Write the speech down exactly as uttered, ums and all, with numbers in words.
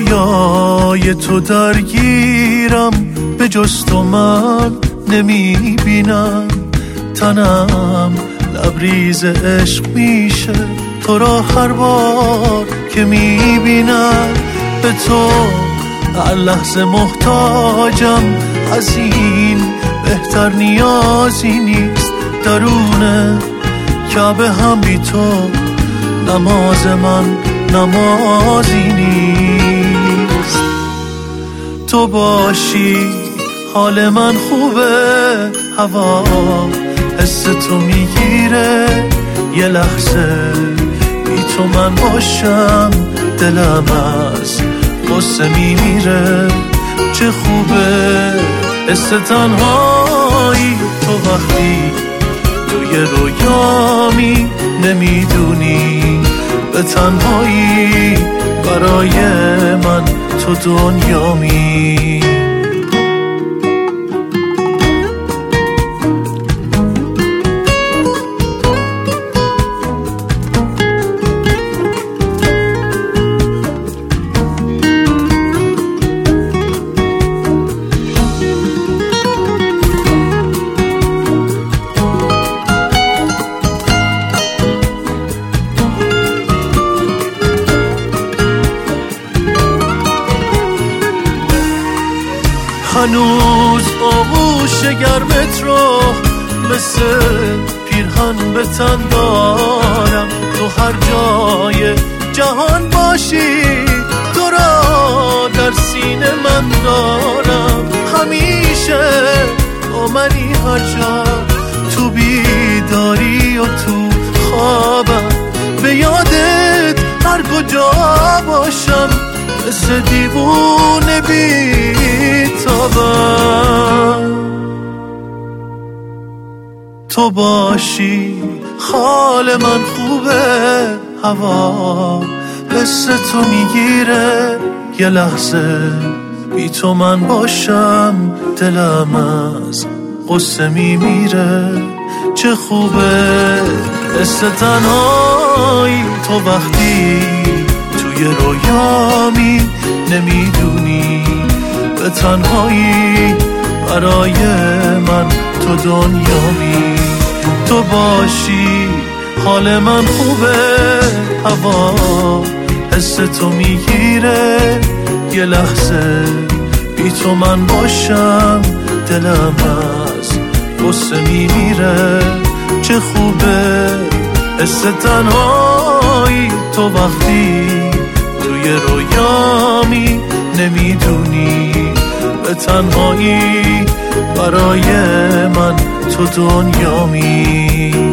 رویای تو درگیرم، به جز تو من نمیبینم. تنم لبریز عشق میشه تو را هر بار که میبینم. به تو هر لحظه محتاجم، از این بهتر نیازی نیست. درونه کعبه هم بی تو نماز من نمازی نیست. تو باشی حال من خوبه، هوا حس تو میگیره. یه لحظه بی تو من باشم، دلم از غصه میمیره. چه خوبه حس تنهایی تو وقتی توی رویامی، نمیدونی به تنهایی برای من تو دنیامی. هنوز آغوش گرمت رو مثل پیرهن به تن دارم. تو هر جای جهان باشی، تو را در سینه من دارم. همیشه با منی هر جا، تو بیداری و تو خوابم. به یادت هر کجا باشم، مثل دیوونه بیتابم. تو باشی حال من خوبه، هوا حس تو میگیره. یه لحظه بی تو من باشم، دلم از غصه میمیره. چه خوبه حس تنهایی تو وقتی توی رویامی، نمیدونی به تنهایی برای من تو دنیامی. تو باشی حال من خوبه، هوا حس تو میگیره. یه لحظه بی تو من باشم، دلم از غصه میمیره. چه خوبه حس تنهایی تو وقتی توی رویامی، نمیدونی به تنهایی برای من تو دنیامی.